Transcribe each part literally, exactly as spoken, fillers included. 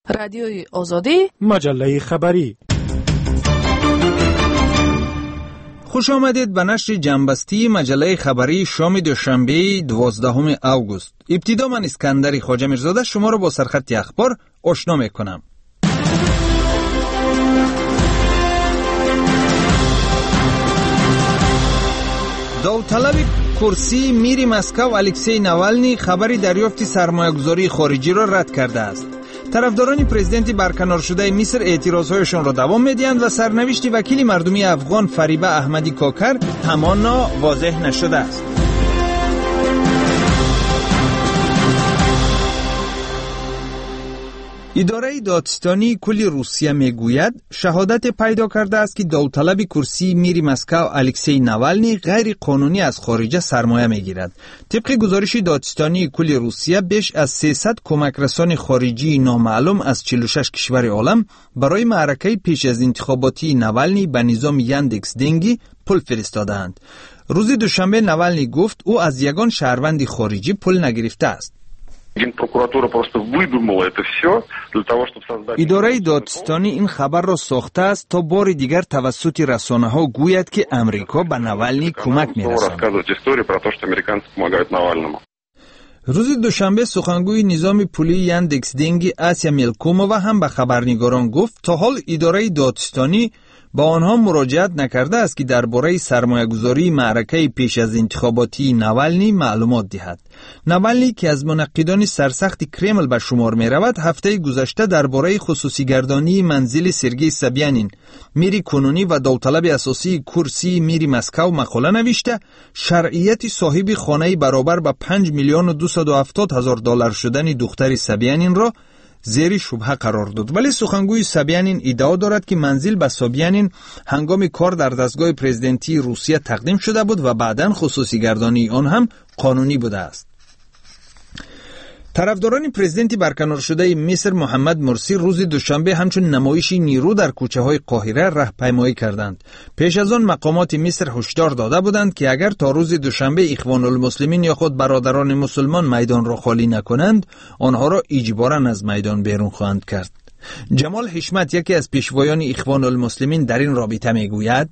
رادیوی آزادی، مجله خبری. خوش آمدید به نشر جنبستی مجله خبری شام دوشنبه دوازدهم اوگوست. ابتدا من اسکندر خواجه میرزاده شما را با سرخط اخبار آشنا میکنم. داوطلب کرسی میری مسکو الکسی ناوالنی خبری دریافت سرمایه‌گذاری خارجی را رد کرده است. طرفداران پرزیدنت برکنار شده مصر اعتراضهایشان را دوام می‌دهند و سرنوشت وکیل مردمی افغان فریبه احمدی کاکر همانا واضح نشده است. اداره دادستانی کل روسیه میگوید شهادت پیدا کرده است که داوطلب کرسی میری مسکو الکسی ناوالنی غیر قانونی از خارج سرمایه میگیرد. طبق گزارش دادستانی کل روسیه بیش از سیصد کمک رسان خارجی نامعلوم از چهل و شش کشور عالم برای معرکه پیش از انتخاباتی ناوالنی به نظام یاندکس دنگی پول فرستادند. روز دوشنبه ناوالنی گفت او از یگان شهروند خارجی پول نگرفته است. اداره دادستانی این خبر را ساخته است تا بار دیگر توسط رسانه ها گوید که امریکا به ناوالنی کمک می‌رساند. روز دوشنبه سخنگوی نظام پولی یاندکس دنگی آسیا میلکومووا هم به خبرنگاران گفت تا حال اداره دادستانی با آنها مراجعت نکرده است که درباره سرمایه‌گذاری معرکه پیش از انتخاباتی ناوالنی معلومات دهد. ناوالنی که از منقدان سرسخت کرمل به شمار می رود هفته گذشته درباره خصوصی گردانی منزل سرگئی سابیانین میری کنونی و داوطلب اساسی کرسی میری مسکو مقاله نوشته شرعیت صاحب خانه برابر به پنج میلیون و دویست و هفتاد هزار دلار شدن دختر سابیانین را زیر شبهه قرار داد. ولی سخنگوی سابیانین ادعا دارد که منزل به سابیانین هنگام کار در دستگاه پرزیدنتی روسیه تقدیم شده بود و بعداً خصوصی گردانی آن هم قانونی بوده است. طرفداران پرزیدنت برکنار شده مصر محمد مرسی روز دوشنبه همچون نمایشی نیرو در کوچه های قاهره راهپیمایی کردند. پیش از آن مقامات مصر هشدار داده بودند که اگر تا روز دوشنبه اخوان المسلمین یا خود برادران مسلمان میدان را خالی نکنند آنها را اجباراً از میدان بیرون خواهند کرد. جمال حشمت یکی از پیشوایان اخوان المسلمین در این رابطه میگوید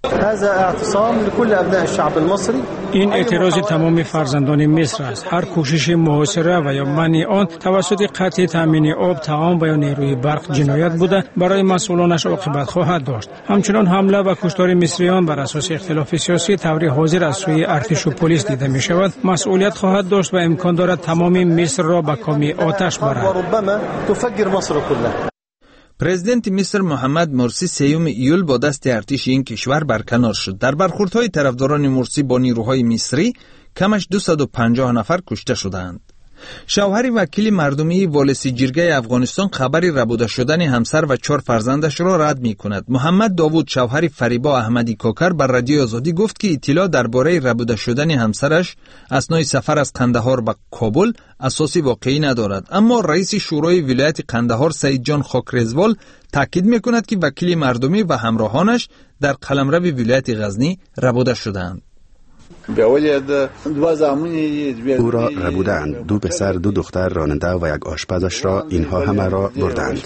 این اعتراض تمام فرزندان مصر است. هر کوشش محاصره و یا منع آن توسط قطع تامین آب، طعام و یا نیروی برق جنایت بوده برای مسئولانش عاقبت خواهد داشت. همچنان حمله و کشتار مصریان بر اساس اختلاف سیاسی طوری حاضر از سوی ارتش و پلیس دیده می شود مسئولیت خواهد داشت و امکان دارد تمام مصر را به کام آتش برد. پرزیدنت مصر محمد مرسی سیوم ایول با دست ارتش این کشور برکنار شد. در برخوردهای طرفداران مرسی با نیروهای مصری کمش دویست و پنجاه نفر کشته شدند. شوهر وکیل مردمی والسی جرگه افغانستان خبری ربوده شدن همسر و چهار فرزندش را رد می کند. محمد داوود شوهر فریبه احمدی کاکر بر رادیو آزادی گفت که اطلاع درباره ربوده شدن همسرش اثنای سفر از قندهار به کابل اساسی واقعی ندارد، اما رئیس شورای ولایت قندهار سعید جان خاکرزوال تاکید می کند که وکیل مردمی و همراهانش در قلمرو ولایت غزنی ربوده شدند. او را ربودند. دو پسر، دو دختر راننده و یک آشپزش را اینها همه را بردند.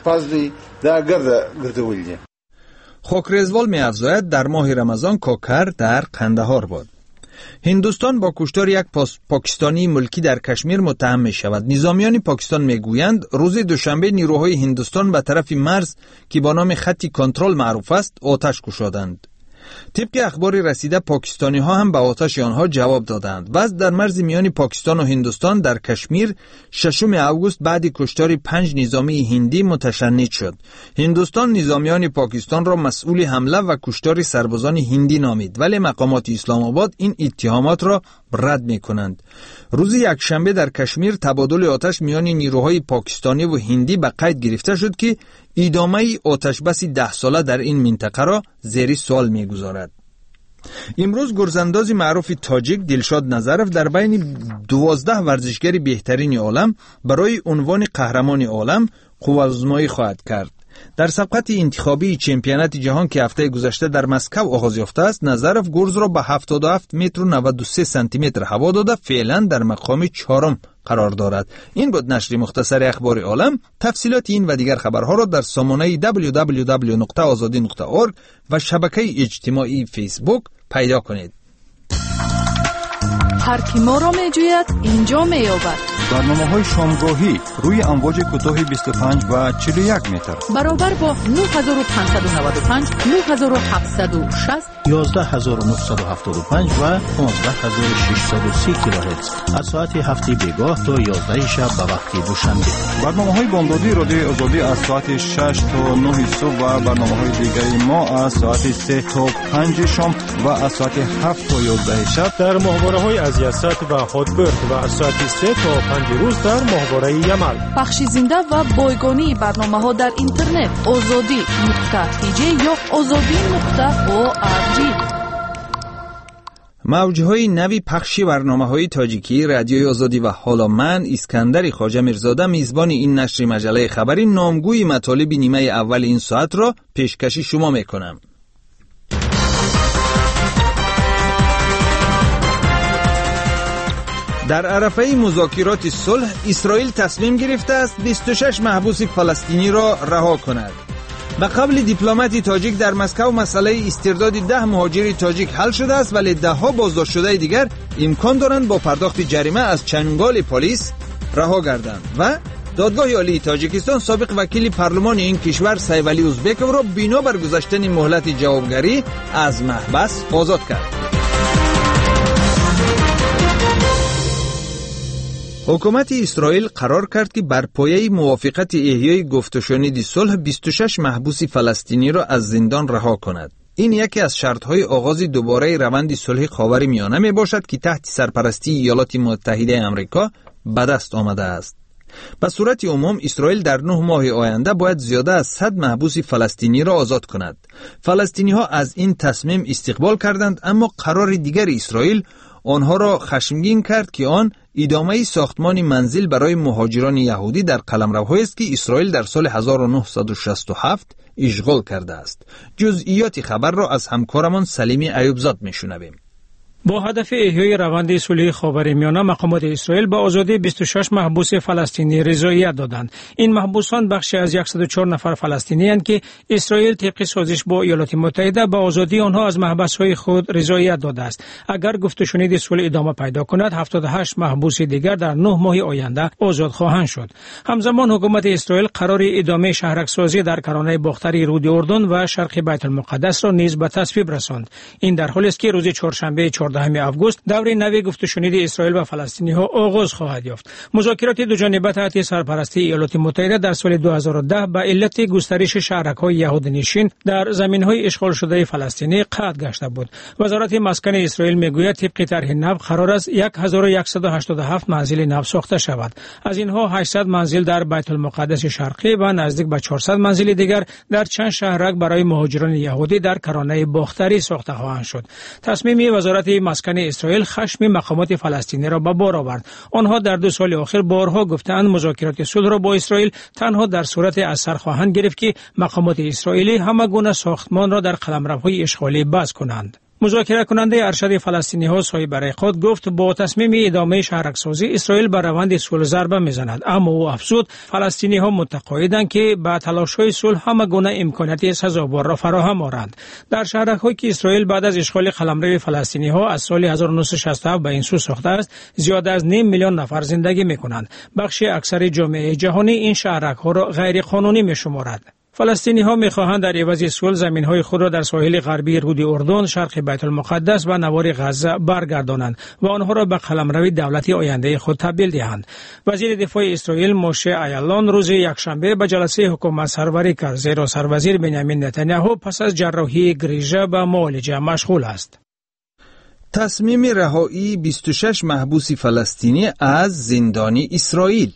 خاکرزوال می افزاید در ماه رمضان کاکر در قندهار بود. هندوستان با کشتار یک پاکستانی ملکی در کشمیر متهم می شود. نظامیان پاکستان می گویند روز دوشنبه نیروهای هندوستان به طرف مرز که با نام خط کنترل معروف است آتش گشادند. طبق اخبار رسیده پاکستانی ها هم به آتش آنها جواب دادند. وضع در مرز میان پاکستان و هندوستان در کشمیر ششم اوگوست بعد کشتار پنج نظامی هندی متشنج شد. هندوستان نظامیان پاکستان را مسئول حمله و کشتار سربازان هندی نامید، ولی مقامات اسلام آباد این اتهامات را رد می کنند. روز یکشنبه در کشمیر تبادل آتش میان نیروهای پاکستانی و هندی به قید گرفته شد که ادامه آتش بس ده ساله در این منطقه را زیر سوال می گذارد. امروز گرزانداز معروف تاجیک دلشاد نظرف در بین دوازده ورزشگر بهترین عالم برای عنوان قهرمان عالم قوازآزمایی خواهد کرد. در سبقت انتخابی چمپیونات جهان که هفته گذشته در مسکو آغاز یافته است، نظرف گرز را به هفتاد و هفت متر و نود و سه سانتی متر هوا داده فعلا در مقام چهارم قرار دارد. این بود نشر مختصر اخبار عالم. تفصیلات این و دیگر خبرها را در سامانه دبلیو دبلیو دبلیو نقطه آزادی نقطه اورگ و شبکه اجتماعی فیسبوک پیدا کنید. هر کی ما را می جوید اینجا می یابد. برنامه های شامگاهی روی امواج کوتاه بیست و پنج و چهل و یک متر برابر با نه هزار و پانصد و نود و پنج، نه هزار و هفتصد و شصت، یازده هزار و نهصد و هفتاد و پنج و پانزده هزار و ششصد و سی کیلوهرتز از ساعت هفت بیگاه تا یازده شب به وقت دوشنبه. برنامه های بامدادی رادیوی آزادی از ساعت شش تا نه صبح و برنامه های دیگری ما از ساعت سه تا پنج شام و از ساعت هفت تا یازده شب در ماهواره های از یست و هاتبرد و از ساعت سه تا پنج روز در ماهواره یمل. بخش زنده و بایگانی برنامه ها در اینترنت آزادی نقطه تی جی یا آزادی نقطه او آر جی. موجهای نوی پخشی برنامه‌های تاجیکی رادیوی آزادی و حالا من اسکندر خواجه میرزاده میزبان این نشر مجله خبری نامگوی مطالب نیمه اول این ساعت را پیشکشی شما میکنم. در عرفه مذاکرات صلح اسرائیل تصمیم گرفته است بیست و شش محبوس فلسطینی را رها کند. به قبل دیپلماتی تاجیک در مسکو مسئله استرداد ده مهاجر تاجیک حل شده است، ولی ده ها بازداشت شده دیگر امکان دارند با پرداخت جریمه از چنگال پلیس رها گردند. و دادگاه عالی تاجیکستان سابق وکیل پارلمان این کشور سیولی ازبکوف را بنا بر گذشتن مهلت جوابگری از محبس آزاد کرد. حکومت اسرائیل قرار کرد که بر پایه موافقت احیای گفت و شنید صلح بیست و شش محبوس فلسطینی را از زندان رها کند. این یکی از شرط‌های آغاز دوباره روند صلح خاورمیانه می باشد که تحت سرپرستی ایالات متحده آمریکا به دست آمده است. به صورت عموم اسرائیل در نه ماه آینده باید زیاده از صد محبوس فلسطینی را آزاد کند. فلسطینی ها از این تصمیم استقبال کردند، اما قرار دیگر اسرائیل آنها را خشمگین کرد که آن ادامه ساختمان منزل برای مهاجران یهودی در قلمروهایی است که اسرائیل در سال هزار و نهصد و شصت و هفت اشغال کرده است. جزئیات خبر را از همکارمان سلیمی ایوبزاد میشنویم. با هدف احیای روند صلح خاورمیانه مقامات اسرائیل با آزادی بیست و شش محبوس فلسطینی رضایت دادند. این محبوسان بخشی از صد و چهار نفر فلسطینی اند که اسرائیل طبق سازش با ایالات متحده با آزادی آنها از محبس‌های خود رضایت داده است. اگر گفت و شنید صلح ادامه پیدا کند، هفتاد و هشت محبوس دیگر در نه ماه آینده آزاد خواهند شد. همزمان حکومت اسرائیل قرار ادامه شهرک‌سازی در کرانه باختری رود اردن و شرق بیت المقدس را نیز به تصویب رساند. این در حالی است که روز چهارشنبه چهاردهم آگوست دور نوی گفت و شنید اسرائیل و فلسطینی ها آغاز خواهد یافت. مذاکرات دو جانبه تحت سرپرستی ایالات متحده در سال دو هزار و ده به علت گسترش شهرک‌های یهودی‌نشین در زمین‌های اشغال شده فلسطینی قطع گشته بود. وزارت مسکن اسرائیل میگوید طبق طرح نو قرار است هزار و صد و هشتاد و هفت منزل نو ساخته شود. از اینها هشتصد منزل در بیت المقدس شرقی و نزدیک به چهارصد منزل دیگر در چند شهرک برای مهاجران یهودی در کرانه باختری ساخته خواهند شد. تصمیم وزارت مسکن اسرائیل خشم مقامات فلسطینی را به بار آورد. آنها در دو سال اخیر بارها گفتند مذاکرات صلح را با اسرائیل تنها در صورت از سر خواهند گرفت که مقامات اسرائیلی همه گونه ساختمان را در قلمروهای اشغالی بس کنند. مذاکره کننده ارشد فلسطینی ها سایه برای خود گفت با تصمیم ادامه شهرک‌سازی اسرائیل بر روند صلح ضربه میزند، اما او افزود فلسطینی ها متقاعدند که با تلاش های صلح همه گونه امکانات سزاوار را فراهم آورند. در شهرک‌هایی که اسرائیل بعد از اشغال قلمرو فلسطینی ها از سال هزار و نهصد و شصت و هفت به این سو ساخته است، زیاد از نیم میلیون نفر زندگی میکنند. بخش اکثر جامعه جهانی این شهرک‌ها را غیر قانونی میشمارد. فلسطینی ها می‌خواهند در عوض صلح زمین‌های خود را در ساحل غربی رود اردن، شرق بیت المقدس و نوار غزه برگردانند و آنها را به قلمرو دولتی آینده خود تبدیل دهند. وزیر دفاع اسرائیل موشه ایالون روز یکشنبه به جلسه حکومت سروری کرد، زیرا سروزیر بنیامین نتانیاهو پس از جراحی گریژه به معالجه مشغول است. تصمیم رهایی بیست و شش محبوس فلسطینی از زندان اسرائیل.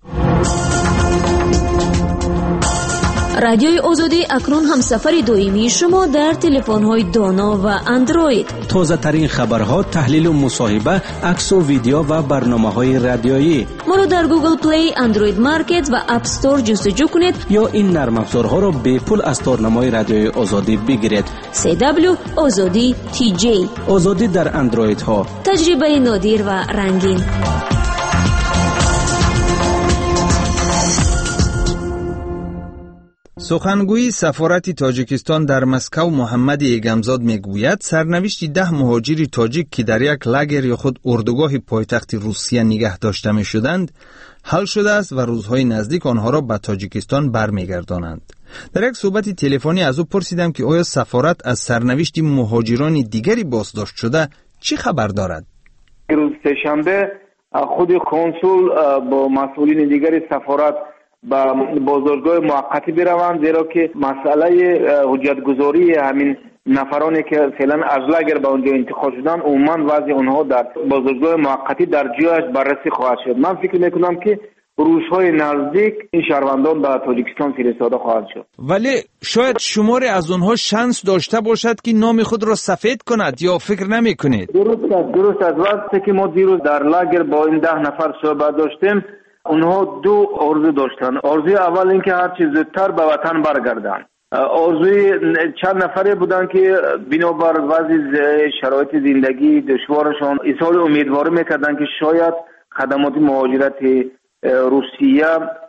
رادیوی آزادی اکنون هم سفر دائمی شما در تلفن‌های دانا و اندروید. تازه ترین خبرها، تحلیل و مصاحبه، عکس و ویدیو و برنامه‌های رادیویی. ما را در گوگل پلی، اندروید مارکت و اپ استور جستجو کنید یا این نرم افزارها را به پول از تارنمای رادیوی آزادی بگیرید. سی دبلیو آزادی تی جی. آزادی در اندروید ها. تجربه نادر و رنگین. سخنگوی سفارت تاجیکستان در مسکو محمد ایگمزاد میگوید سرنوشت ده مهاجر تاجیک که در یک لاگر یا خود اردوگاه پایتخت روسیه نگه داشته می شدند حل شده است و روزهای نزدیک آنها را به تاجیکستان برمیگردانند. در یک صحبت تلفنی از او پرسیدم که آیا سفارت از سرنوشت مهاجران دیگری بازداشت شده چی خبر دارد؟ روز سه‌شنبه خود کنسول با مسئولین دیگری سفارت با بازداشتگاه موقتی بروند، زیرا که مسئله حجتگذاری همین نفرانی که فعلا از لاگر به اونجا انتقال شدن عموما وضع اونها در بازداشتگاه موقتی در جایش بررسی خواهد شد. من فکر میکنم که روزهای نزدیک این شهروندان به تاجیکستان فرستاده خواهد شد. ولی شاید شماری از اونها شانس داشته باشد که نام خود را سفید کند یا فکر نمی کنید؟ درست است، درست است. وقتی که ما دیروز در لاگر با این ده نفر صحبت داشتیم اونها دو آرزو داشتن. آرزوی اول این که هر چیز زودتر به وطن برگردن. آرزوی چند نفری بودن که بنابر وضع شرایط زندگی دشوارشان اظهار امیدواری میکردن که شاید خدمات مهاجرت روسیه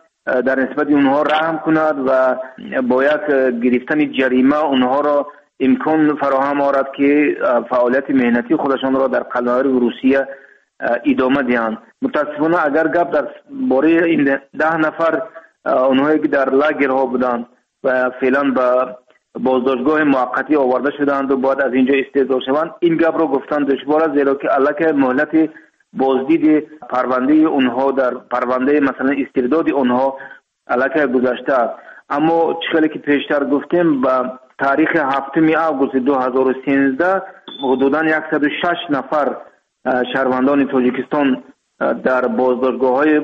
در نسبت اونها رحم کند و با یک گرفتن جریمه اونها را امکان فراهم آورد که فعالیت مهنتی خودشان را در قلمرو روسیه ادامه دهند. متاسفانه اگر گپ در باره این ده نفر اونهایی که در لاگرها بودند و فعلا به بازداشتگاه موقتی آورده شدند و بعد از اینجا استعداد شوند، این گپ را گفتن دشوار است، زیرا که البته مهلت بازدید پرونده اونها در پرونده مثلا استرداد اونها البته گذشته است. اما چخیلی که پیشتر گفتیم با تاریخ هفتم آگوست دو هزار و سیزده حدوداً صد و شش نفر شهروندان تاجیکستان در بازداشتگاه‌های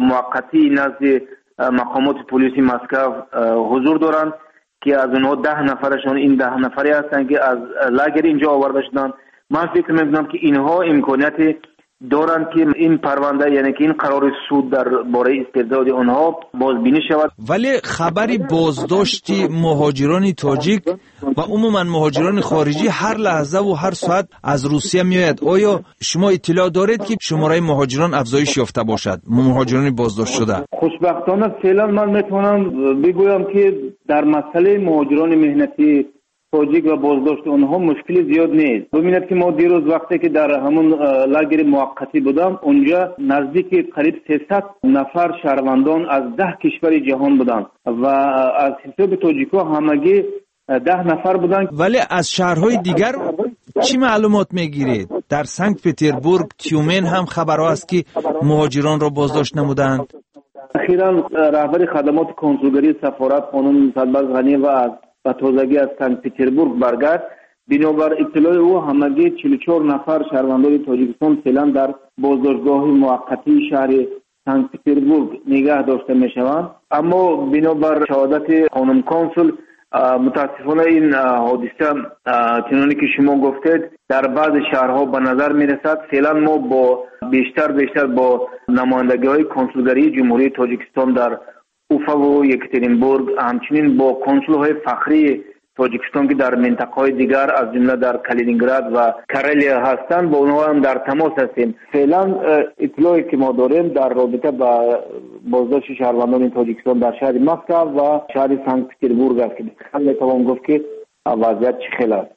موقتی نزد مقامات پلیسی مسکو حضور دارند که از اونها ده نفرشون این ده نفری هستند که از لاگر اینجا آورده شدند. من فکر می‌کنم که اینها امکانیت دارند که این پرونده یعنی که این قرار سود در باره استرداد آنها بازبینی شود. ولی خبری بازداشت مهاجران تاجیک و عموما مهاجران خارجی هر لحظه و هر ساعت از روسیه میآید. آیا شما اطلاع دارید که شماره مهاجران افزایش یافته باشد، مهاجران بازداشت شده؟ خوشبختانه فعلا من میتونم بگویم که در مسئله مهاجران مهنتی تاجیک و بازداشت اونها مشکلی زیاد نیست. ببینید که ما دیروز وقتی که در همون لاگر موقتی بودم اونجا نزدیک قریب سیصد نفر شهروندان از ده کشور جهان بودند و از حساب تاجیک‌ها همگی ده نفر بودند. ولی از شهرهای دیگر چی معلومات میگیرید؟ در سنت پترزبورگ، تیومن هم خبرها است که مهاجران را بازداشت نمودند. اخیراً رهبر خدمات کنسولگری سفارت خانم صدبر غنی و از و تازگی از سنت پترزبورگ برگشت. بنابر اطلاع او همگی چهل و چهار نفر شهروندان تاجیکستان فعلا در بازداشتگاه موقتی شهر سنت پترزبورگ نگه داشته می شوند. اما بنابر شهادت خانم کنسول متاسفانه این حادثه چنانه که شما گفتید در بعض شهرها به نظر می رسد. فعلا ما با بیشتر بیشتر با نمایندگی های کنسولگری جمهوری تاجیکستان در اوفا و یکاترینبورگ همچنین با کنسول‌های فخری تاجیکستان که در منطقه‌های دیگر از جمله در کالینینگراد و کرالیا هستند با اونها هم در تماس هستیم. فعلا اطلاعی که ما داریم در رابطه با بازداشت شهروندان تاجیکستان در شهر مسکو و شهر سنت پترزبورگ است که میتوان گفت که وضعیت چه است.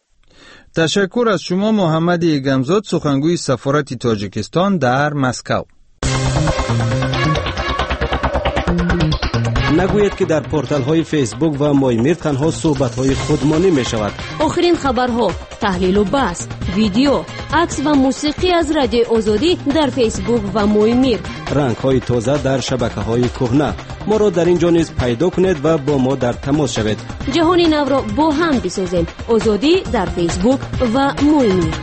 تشکر از شما محمد ایگمزاد، سخنگوی سفارت تاجیکستان در مسکو. نگوید که در پورتال های فیسبوک و مایمیر تنها صحبت های خودمانی می شود. آخرین خبرها، تحلیل و بحث، ویدیو، عکس و موسیقی از رادیو آزادی در فیسبوک و مایمیر. رنگ های تازه در شبکه های کهنه. ما را در اینجا نیز پیدا کنید و با ما در تماس شوید. جهان نو را با هم بسازیم. آزادی در فیسبوک و مایمیر.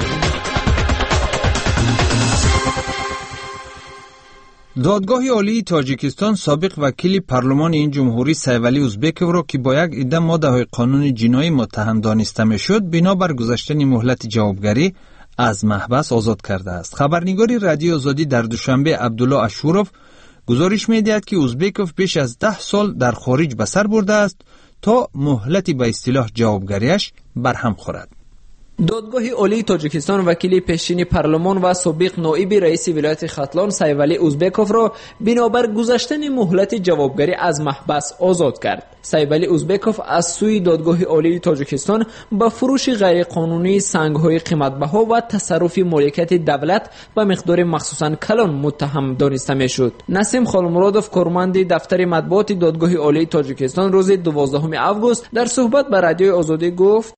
دادگاه عالی تاجیکستان سابق وکیل پارلمان این جمهوری سیولی ازبکوف را که با یک عده ماده‌های قانون جنایی متهم دانسته میشد بنابر گذشتن مهلت جوابگری از محبس آزاد کرده است. خبرنگاری رادیو آزادی در دوشنبه عبدالله اشوروف گزارش می‌دهد که ازبکوف بیش از ده سال در خارج به سر برده است تا مهلت به اصطلاح جوابگریش برهم خورد. دادگاه عالی تاجیکستان وکیل پیشین پارلمان و سابق نایب رئیس ولایت ختلان سیولی ازبکوف را بنابر گذشتن مهلت جوابگری از محبس آزاد کرد. سیولی ازبکوف از سوی دادگاه عالی تاجیکستان با فروش غیرقانونی سنگ‌های قیمت‌بها و تصرف مالکیت دولت به مقدار مخصوصاً کلان متهم دانسته می‌شد. نسیم خالمرادوف کارمند دفتر مطبوعات دادگاه عالی تاجیکستان روز دوازدهم آگوست در صحبت با رادیوی آزادی گفت: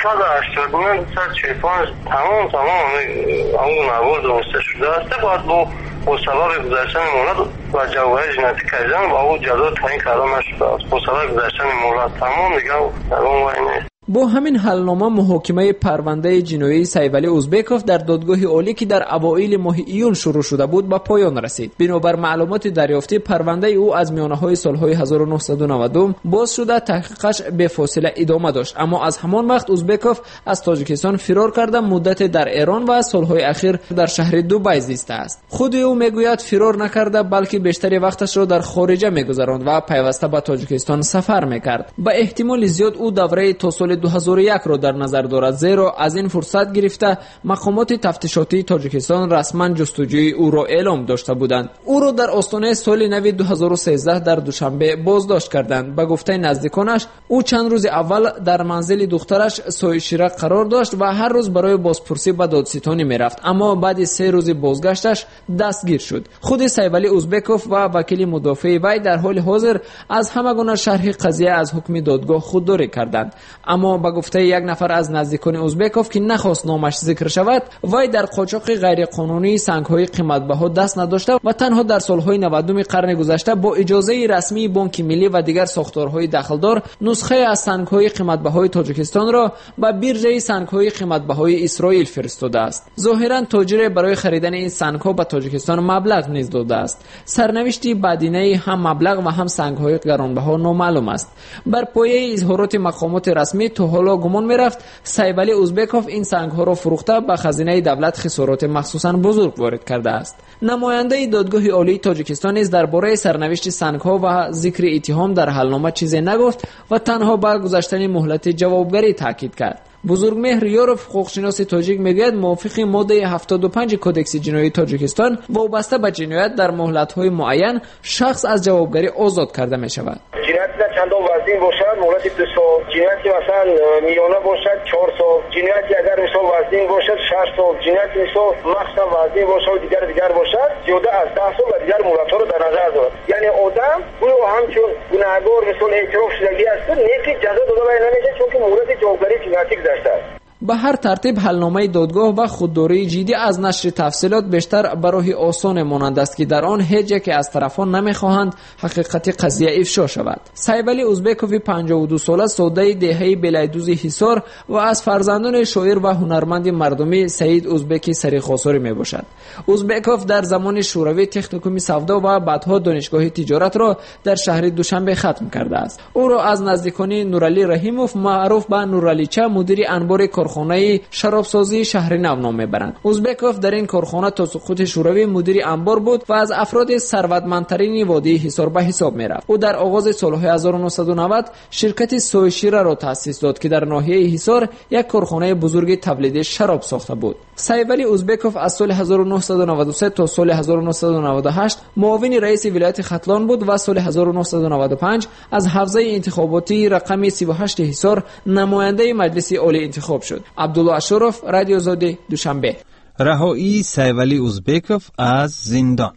تمام تمام همون موارد درسته شده است. باید با با سبب گذشتن مهلت و جوابهای جنایتی کردن و او جزا تعیین کرده نشده است. با سبب گذشتن مهلت تمام دیگه در اون وای نیست. با همین حلنامه محاکمه پرونده جنایی سیولی ازبکوف در دادگاه عالی که در اوایل ماه ایون شروع شده بود به پایان رسید. بنابر معلومات دریافتی پرونده او از میانه‌های سال‌های هزار و نهصد و نود و دو باز شده تحقیقش به فاصله ادامه داشت، اما از همان وقت ازبکوف از تاجیکستان فرار کرده مدت در ایران و سال‌های اخیر در شهر دبی زیسته است. خود او میگوید فرار نکرده بلکه بیشتر وقتش را در خارج میگذراند و پیوسته به تاجیکستان سفر میکرد. به احتمال زیاد او دوره تا سال دو هزار و یک را در نظر دارد، زیرا از این فرصت گرفته مقامات تفتیشاتی تاجیکستان رسما جستجوی او را اعلام داشته بودند. او را در آستانه سال نو دو هزار و سیزده در دوشنبه بازداشت کردند. به گفته نزدیکانش او چند روز اول در منزل دخترش سایشیره قرار داشت و هر روز برای بازپرسی به دادستانی میرفت، اما بعد سه روز بازگشتش دستگیر شد. خود سیولی ازبکوف و وکیل مدافع وی در حال حاضر از همه گونه شرح قضیه از حکم دادگاه خودداری کردند، اما به گفته یک نفر از نزدیکان ازبکوف که نخواست نامش ذکر شود، وی در قاچاق غیرقانونی سنگ‌های قیمت‌بها دست نداشته و تنها در سال‌های نودم قرن گذشته با اجازه رسمی بانک ملی و دیگر ساختارهای دخلدار نسخه از سنگ‌های قیمت‌بهای تاجیکستان را به بیرژه سنگ‌های قیمت‌بهای اسرائیل فرستاده است. ظاهراً تاجر برای خریدن این سنگ‌ها به تاجیکستان مبلغ نیز داده است. سرنوشت بعدینه هم مبلغ و هم سنگ‌های گرانبها نامعلوم است. بر پایه اظهارات مقامات رسمی تو حالا گمان میرفت سیولی ازبکوف این سنگ‌ها را فروخته به خزینه دولت خسارات مخصوصاً بزرگ وارد کرده است. نماینده دادگاه عالی تاجیکستان نیز درباره سرنوشت سنگ‌ها و ذکر اتهام در حلنامه چیزی نگفت و تنها بر گذشتن مهلت جوابگری تاکید کرد. بزرگمهر یوروف حقوقشناس تاجیک میگوید موافق ماده هفتاد و پنج کدکس جنایی تاجیکستان وابسته به جنایت در مهلت‌های معین شخص از جوابگری آزاد کرده می شود. جنایت چندان وزین باشد، مهلت دو سال، جنایت مثلا میانه باشد چهار سال، جنایت اگر مثلا وزین باشد شش سال، جنایت مثلا مخصوصا وزین باشد و دیگر دیگر باشد زیاده از ده سال و دیگر مهلت‌ها را در نظر دارد. یعنی آدم او همچون گناهکار مثلا اعتراف شدگی است نیکی جزا داده نمیشه چون که مهلت جوابگری جنایتی گذشته است. به هر ترتیب حلنامه دادگاه و خودداری جدی از نشر تفصیلات بیشتر برای آسان مانند است که در آن هیچ یک از طرفان نمیخواهند حقیقت قضیه افشا شود. سیولی ازبکوف پنجاه و دو ساله سوده دهه بلیدوز حصار و از فرزندان شاعر و هنرمند مردمی سعید ازبکی سریخاساری می باشد. ازبکوف در زمان شوروی تکنیکوم سودا و بعدها دانشگاه تجارت را در شهر دوشنبه ختم کرده است. او را از نزدیکان نورعلی رحیموف معروف به نورعلیچه مدیر انبار کارخانه شرابسازی شهر نو نام میبرند. ازبکوف در این کارخانه تا سقوط شوروی مدیر انبار بود و از افراد ثروتمندترین وادی حصار به حساب میرفت. او در آغاز سالهای هزار و نهصد و نود شرکت سویشیره را تأسیس داد که در ناحیه حصار یک کارخانه بزرگ تولید شراب ساخته بود. سیولی ازبکوف از سال هزار و نهصد و نود و سه تا سال هزار و نهصد و نود و هشت معاون رئیس ولایت ختلان بود و سال هزار و نهصد و نود و پنج از حوزه انتخاباتی رقم سی و هشت حصار نماینده مجلس عالی انتخاب شد. عبدالله اشرف، رادیو آزادی، دوشنبه. رهایی سیولی ازبکوف از زندان.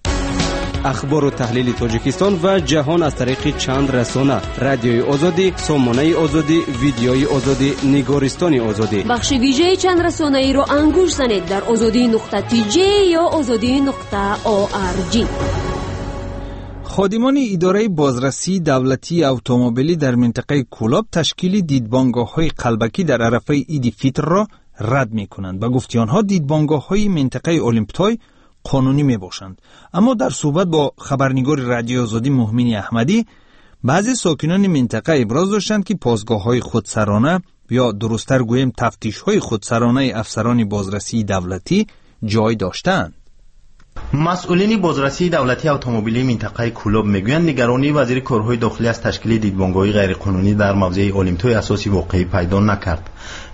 اخبار و تحلیل تاجیکستان و جهان از طریق چند رسانه: رادیوی آزادی، سامانه آزادی، ویدیوی آزادی، نگارستان آزادی. بخش ویژه چند رسانه ای را انگوش زنید در آزادی نقطه تی جی یا آزادی نقطه او آر جی. خادمان اداره بازرسی دولتی اتومبیلی در منطقه کولاب تشکیل دیدبانگاه‌های قلبکی در عرفه عید فطر را رد می‌کنند. با گفته آنها دیدبانگاه‌های منطقه اولمپیای قانونی میباشند. اما در صحبت با خبرنگار رادیو آزادی مهمین احمدی، بعضی ساکنان منطقه ابراز داشتند که پاسگاه‌های خودسرانه یا درست‌تر گویم تفتیش‌های خودسرانه افسران بازرسی دولتی جای داشتند. مسئولین بازرسی دولتی اتومبیلی منطقه کولاب میگویند نگرانی وزیر کارهای داخلی از تشکیل دیدبانگاه‌های غیرقانونی در موضع اولمپیای اساسی واقعی پیدا نکرد.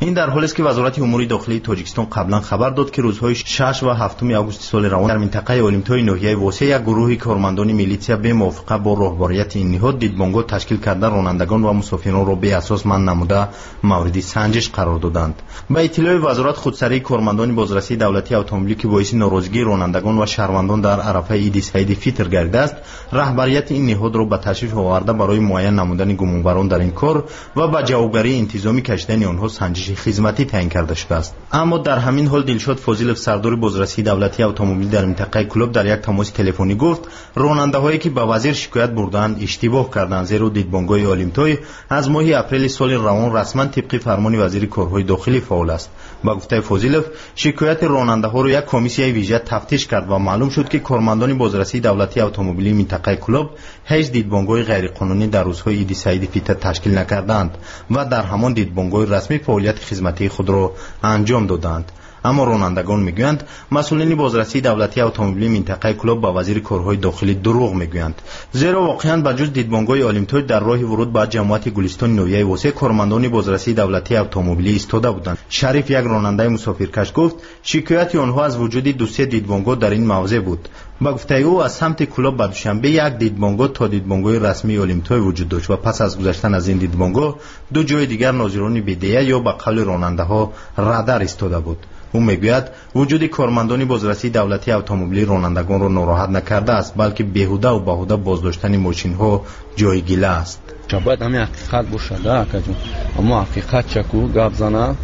این در حالی است که وزارت امور داخلی تاجیکستان قبلا خبر داد که روزهای شش و هفتم آگوست سال روان در منطقه اولمتوی ناحیه واسه یک گروه کارمندان میلیتیا به موافقت با راهبریت این نهاد دیدبانگاه تشکیل کرده رانندگان و مسافران را به اساس منع نموده مورد سنجش قرار دادند. با اطلاع وزارت خودسری کارمندان بازرسی دولتی اتومبیلی که باعث ناراضگی رانندگان و شهروندان در عرفه عید سعید فطر گردیده است، رهبریت این نهاد را به تشریف آورده برای معین نمودن گمانبران در این کار و با جوابگری انتظامی کشیدن آنها سنجش خدمتی تعیین کرده شده است. اما در همین حال دلشاد فاضلов سردار بازرسی دولتی اتومبیل در منطقه کلوب در یک تماس تلفنی گفت راننده‌هایی که به وزیر شکایت بردند اشتباه کردند، زیرا دیدبانگاه اولمتوی از ماه اپریل سال روان رسما طبق فرمان وزیر کارهای داخلی فعال است. با گفته فاضلов شکایت راننده‌ها را یک کمیسیون ویژه تفتیش کرد و معلوم شد که کارمندان بازرسی دولتی اتومبیلی منطقه کلوب هیچ دیدبانگاه غیرقانونی در روزهای عید سعید فطر تشکیل نکردند و در همان دیدبانگاه رسمی فعالیت خدمتی خود را انجام دادند. اما رانندگان میگویند مسئولین بازرسی دولتی اتومبیلی منطقه کلوب با وزیر کارهای داخلی دروغ میگویند، زیرا واقعا بجز دیدبانگاه اولمتوی در راه ورود به جمعیت گلستان نویه واسه کارمندان بازرسی دولتی اتومبیلی ایستاده بودند. شریف یک راننده مسافرکش گفت شکایت آنها از وجود دو سه دیدبانگاه در این موضع بود. با گفته او از سمت کلوب به دوشنبه یک دیدبانگاه تا دیدبانگاه رسمی اولمتوی وجود داشت و پس از گذشتن از این دیدبانگاه دو جای دیگر ناظران بدیه یا به قول راننده ها رادار ایستاده بود. او میگوید وجود کارمندان بازرسی دولتی اتومبیلی رانندگان را ناراحت نکرده است، بلکه بیهوده و بیهوده بازداشتن ماشین ها جایگیره است. باید همین حقیقت باشه اکا جون، اما حقیقت چکو گپ زنه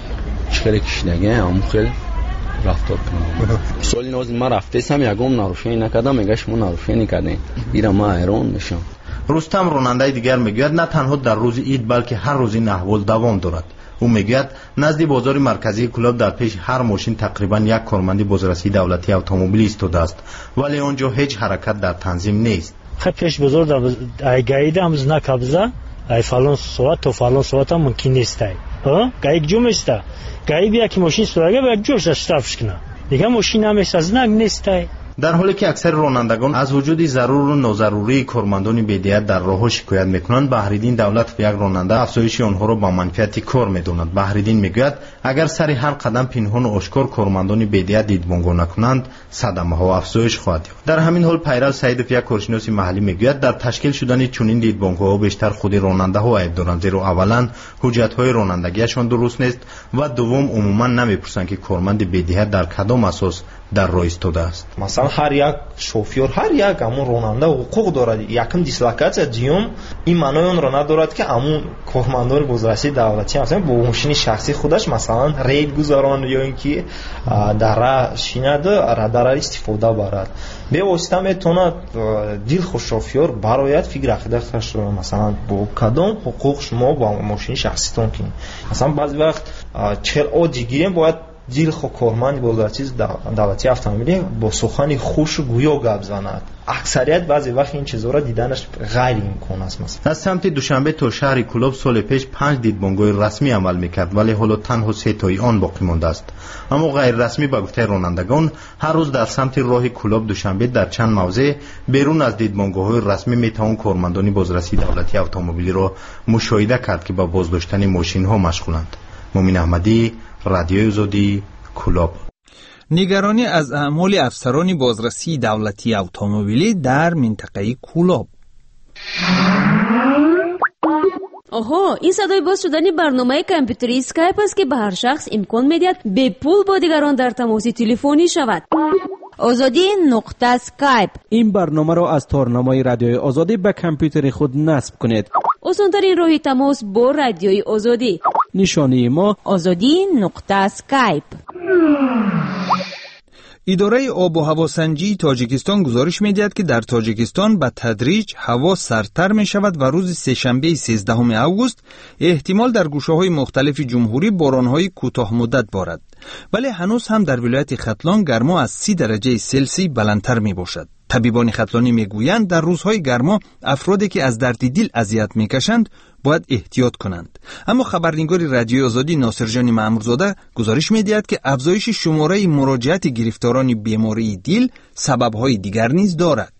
چخیلی کشیدگه همون خیلی رفتار کنم. سالی نوز ما رفته سم یکم ناروشنی نکردم، میگه شما ناروشنی کردین، ایران ما ایران میشم. رستم راننده دیگر میگوید نه تنها در روز عید بلکه هر روز این احوال دوام دارد. او میگوید نزد بازار مرکزی کلوب در پیش هر ماشین تقریبا یک کارمند بازرسی دولتی اتومبیلی ایستاده است، ولی آنجا هیچ حرکت در تنظیم نیست. خب پیش بازار در گایده هم زنا کبزه ای فلان ساعت تا فلان ساعت هم ممکن نیست. ها گای یک جمع است. گای بیا که ماشین سراغه و یک جورش استفاده کنه. دیگه ماشین هم از نیست. در حالی که اکثر رانندگان از وجود ضرور و ناضروری کارمندان بدیهت در راه شکایت میکنند، بهره‌دین دولت و یک راننده افزایش آنها را با منفعت کار میداند. بهره‌دین میگوید اگر سر هر قدم پنهان و آشکار کارمندان بدیهت دیدبانگاه نکنند صدمه ها افزایش خواهد یافت. در همین حال پیرو سعیدов یک کارشناس محلی میگوید در تشکیل شدن چنین دیدبانگاه ها بیشتر خود راننده ها عیب دارند، زیرا اولا حجت های رانندگیشان درست نیست و دوم عموما نمیپرسند که کارمند بدیهت در کدام اساس در راه ایستاده است. مثلا هر یک شوفیر هر یک همون راننده حقوق دارد. یکم دیسلوکاسیا دیوم این معنی اون را ندارد که همون کارمندان بازرسی دولتی مثلا با ماشین شخصی خودش مثلا رید گذاران یا اینکه در راه شینده رادار استفاده برد. به واسطه میتونه دل خوش شوفیر برایت فکر عقیده‌اش مثلا با کدام حقوق شما با ماشین شخصیتون کنید. مثلا بعضی وقت چهل عادی باید دیل خو کارمند بازرسی دولتی اتومبیلی با سخن خوش و گویا گپ زند. اکثریت بعضی وقت این چیزا را دیدنش غیر امکان است. مثلا از سمت دوشنبه تا شهر کلوب سال پیش پنج دیدبانگاه رسمی عمل میکرد، ولی حالا تنها سه تای آن باقی مانده است. اما غیر رسمی با گفته رانندگان هر روز در سمت راه کلوب دوشنبه در چند موضع بیرون از دیدبانگاه‌های رسمی میتوان کارمندان بازرسی دولتی اتومبیلی را مشاهده کرد که با بازداشتن ماشین‌ها مشغولند. مومن احمدی، رادیوی آزادی، کلوب. نگرانی از اعمال افسران بازرسی دولتی اتومبیلی در منطقه کلوب. آها، این صدای باز شدن برنامه کامپیوتری اسکایپ است که به هر شخص امکان میدهد به پول با دیگران در تماس تلفنی شود. آزادی نقطه اسکایپ. این برنامه را از تارنمای رادیوی آزادی به کامپیوتر خود نصب کنید. آسان‌ترین راه تماس با رادیوی آزادی. نشانی ما آزادی نقطه اسکایپ. اداره آب و هواسنجی تاجیکستان گزارش می‌دهد که در تاجیکستان به تدریج هوا سردتر می‌شود و روز سه‌شنبه سیزدهم آگوست احتمال در گوشه‌های مختلف جمهوری باران‌های کوتاه مدت بارد، ولی هنوز هم در ولایت ختلان گرما از سی درجه سلسی بلندتر می‌باشد. طبیبان ختلانی میگویند در روزهای گرما افرادی که از درد دل اذیت میکشند باید احتیاط کنند. اما خبرنگار رادیوی آزادی ناصرجان مامورزاده گزارش میدهد که افزایش شماره مراجعت گرفتاران بیماری دل سبب‌های دیگر نیز دارد.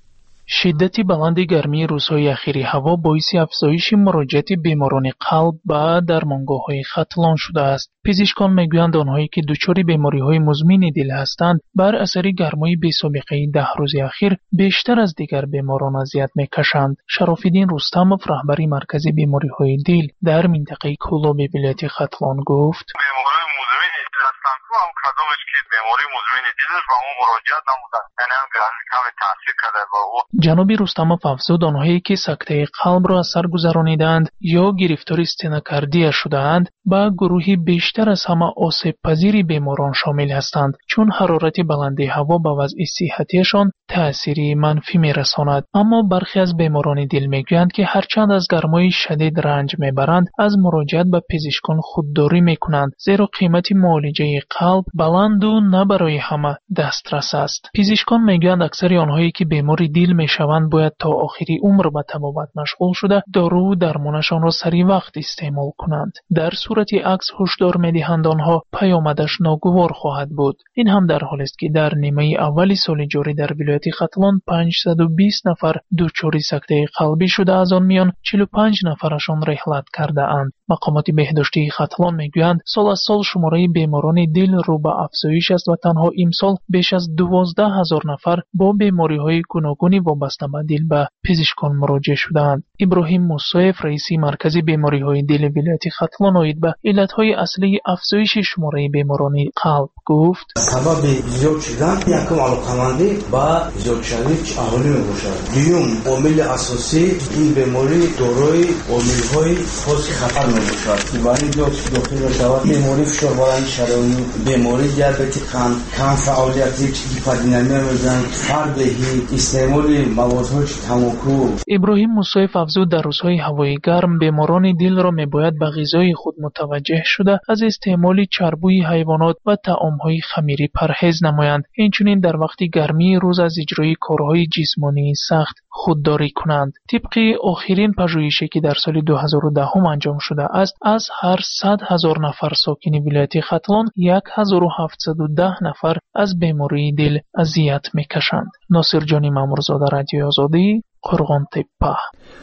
شدت بلند گرمی روزهای اخیر هوا باعث افزایش مراجعت بیماران قلب به درمانگاه‌های ختلان شده است. پزشکان میگویند آنهایی که دچار بیماری‌های مزمن دل هستند بر اثر گرمای بی‌سابقه ده روز اخیر بیشتر از دیگر بیماران اذیت می‌کشند. شراف‌الدین رستمov رهبر مرکز بیماری‌های دل در منطقه کولاب ولایت ختلان گفت: بیماری مزمن دل هستند و هم کدامش که بیماری مزمن دل است و اون مراجعت نمودند، یعنی هم کم تاثیر کرده با او. جناب رستمov افزود آنهایی که سکته قلب را از سر گذرانیدند یا گرفتار استنوکاردیا شده‌اند با گروهی بیشتر از همه آسیب پذیر بیماران شامل هستند، چون حرارت بلند هوا به وضع صحتیشان تأثیری منفی می‌رساند. اما برخی از بیماران دل میگویند که هرچند از گرمای شدید رنج میبرند از مراجعت به پزشکان خودداری میکنند، زیرا قیمت معالجه قلب بلند و نه برای همه دسترس است. پزشکان میگویند اکثر آنهایی که بیمار دل میشوند باید تا آخری عمر به طبابت مشغول شده دارو و درمانشان را سریع وقت استعمال کنند. در صورت عکس هشدار میدهند آنها پیامدش ناگوار خواهد بود. این هم در حالی است که در نیمه اول سال جاری در ولایت ختلان پانصد و بیست نفر دچار سکته قلبی شده، از آن میان چهل و پنج نفرشان رحلت کرده اند. مقامات بهداشتی ختلان میگویند سال از سال شماره بیماران دل رو به افزایش است و تنها امسال بیش از دوازده هزار نفر با بیماری‌های گوناگونی وابسته به دل به پزشکان مراجعه شدند. ابراهیم موسیف رئیس مرکز بیماری‌های دل ولایت ختلان اوید به علت‌های اصلی افزایش شماره بیماران قلب گفت: سبب زیاد شدن یکم علاقمندی با زیاد شدن اهالی میباشد. دوم عامل اساسی این بیماری دارای عامل‌های خاص خطر میباشد. برای دکتر شود بیماری فشار بلند شدن، بیماری دیابت قند، کم فعالیت هیپردینامی میزن، فرد استعمال موادهای تماکو. ابراهیم موسیف افزود در روزهای هوای گرم بیماران دل را میباید به غذای خود متوجه شده از استعمال چربوی حیوانات و طعام‌های خمیری پرهیز نمایند. اینچنین در وقت گرمی روز از اجرای کارهای جسمانی سخت خودداری کنند. طبق آخرین پژوهشی که در سال دو هزار و ده انجام شده است، از هر صد هزار نفر ساکن ولایت ختلان هزار و هفتصد و ده نفر از بیماری دل اذیت میکشند. ناصر جانی مامورزاده، رادیو آزادی، قرغان تپه.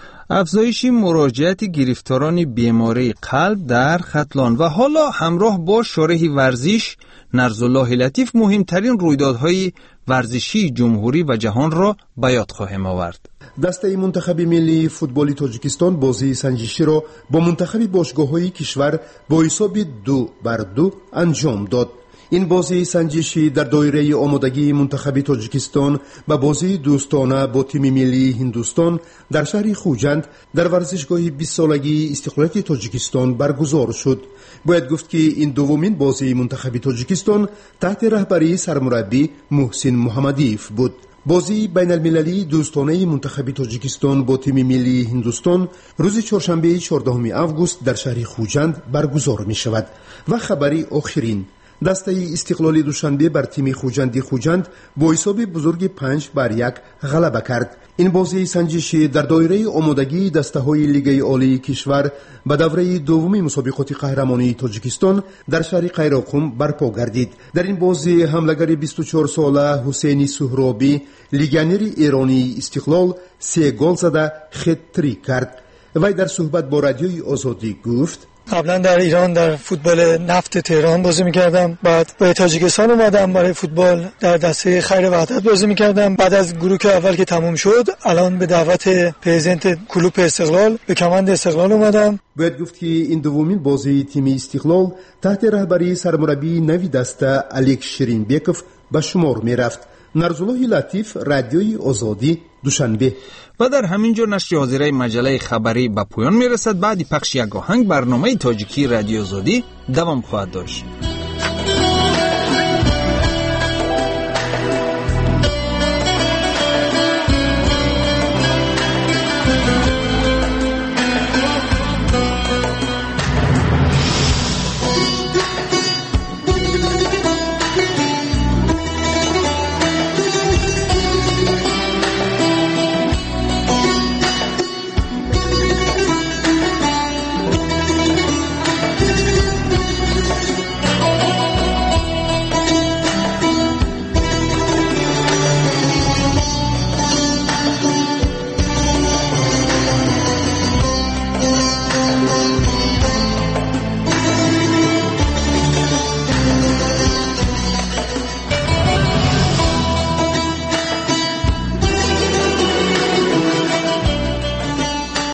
افزایش مراجعت گرفتاران بیماری قلب در ختلان و حالا همراه با شارح ورزش نرزالله لطیف مهمترین رویدادهای ورزشی جمهوری و جهان را به یاد خواهیم آورد. دسته منتخب ملی فوتبال تاجیکستان بازی سنجشی را با منتخب باشگاه‌های کشور با حساب دو بر دو انجام داد. این بازی سنجشی در دایره آمادگی منتخب تاجیکستان به بازی دوستانه با تیم ملی هندوستان در شهر خوجند در ورزشگاه بیست سالگی استقلالیت تاجیکستان برگزار شد. باید گفت که این دومین بازی منتخب تاجیکستان تحت رهبری سرمربی محسن محمدیف بود. بازی بین المللی دوستانه منتخب تاجیکستان با تیم ملی هندوستان روز چهارشنبه چهاردهم آگوست در شهر خوجند برگزار می شود. و خبری آخرین، دسته استقلالی دوشنبه بر تیم خوجندی خوجند با حساب بزرگ پنج بر یک غلبه کرد. این بازی سنجشی در دایره آمادگی دسته های لیگ عالی کشور به دوره دومی مسابقات قهرمانی تاجیکستان در شهر قیراقم برپا گردید. در این بازی حملگر بیست و چهار ساله حسینی سهرابی لیگانر ایرانی استقلال سه گل زده خط-تریک کرد. وی در صحبت با رادیوی آزادی گفت: قبلا در ایران در فوتبال نفت تهران بازی میکردم، بعد به تاجیکستان اومدم برای فوتبال در دسته خیر وحدت بازی میکردم. بعد از گروه اول که تموم شد الان به دعوت پرزیدنت کلوب استقلال به کماند استقلال اومدم. باید گفت که این دومین بازی تیم استقلال تحت رهبری سرمربی نوی دسته الک شیرینبکوف به شمار میرفت. نرزالله لطیف، رادیوی آزادی، دوشنبه. و در همین جور نشر حاضره مجله خبری به پایان میرسد. بعد پخش یک آهنگ برنامه تاجیکی رادیو آزادی دوام خواهد داشت.